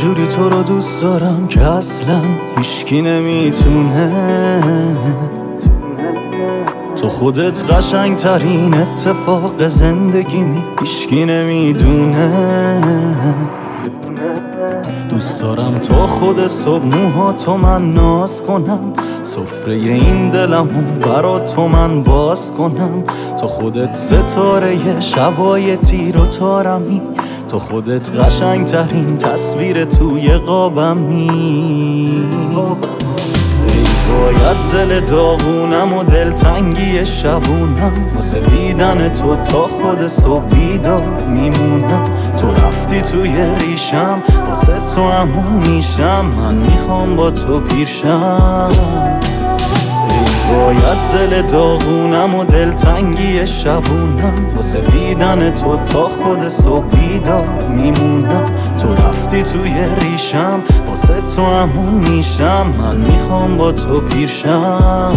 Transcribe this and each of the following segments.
جوری تو رو دوست دارم که اصلا هیچکی نمیتونه. تو خودت قشنگ ترین اتفاق زندگیمی، هیچکی نمیدونه. دوست دارم تا خود صبح موهاتو من ناز کنم، سفره این دلمو برا تو من باز کنم. تو خودت ستاره شبای تیر و تارمی، تو خودت قشنگ ترین تصویر توی قابمی. ای وای از دل داغونم و دلتنگی شبونم، واسه دیدن تو تا خود صبح بیدار میمونم. تو رفتی توی ریشم، واسه تو همون میشم، من میخوام با تو پیرشم. ای وای از دل داغونم و دلتنگی شبونم، واسه دیدن تو تا خود صبح بیدار میمونم. تو رفتی توی ریشم، واسه تو همون میشم، من میخوام با تو پیرشم.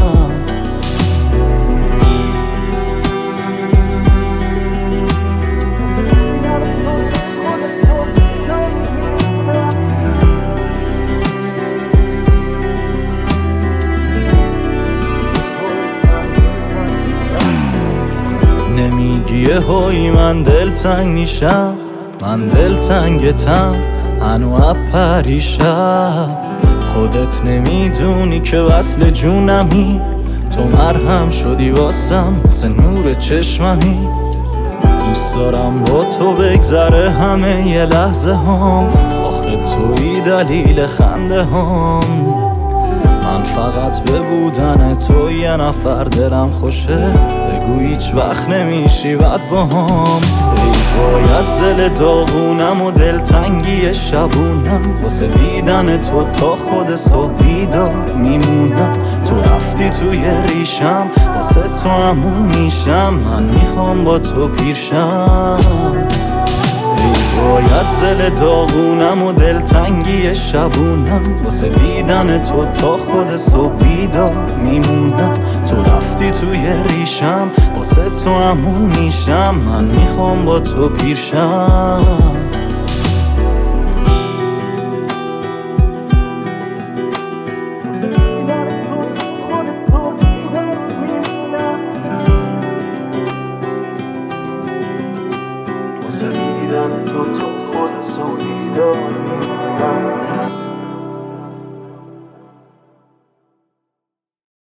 نمیگی هایی من دلتنگ میشم، من دلتنگتم هنو پریشب. خودت نمیدونی که وصل جونمی، تو مرهم شدی واسم مثل نور چشممی. دوست دارم با تو بگذره همه یه لحظه هام، آخه توی دلیل خنده هام. من فقط به بودن تو یه نفر دلم خوشه، بگو هیچ وقت نمیشی بد با هم. ای وای از دل داغونم و دلتنگی شبونم، واسه دیدن تو تا خود صبح بیدار میمونم. تو رفتی توی ریشم، واسه تو همون میشم، من میخوام با تو پیرشم. وای از دل داغونم و دلتنگی شبونم، واسه دیدن تو تا خود صبح بیدار میمونم. تو رفتی توی ریشم، واسه تو همون میشم، من میخوام با تو پیرشم.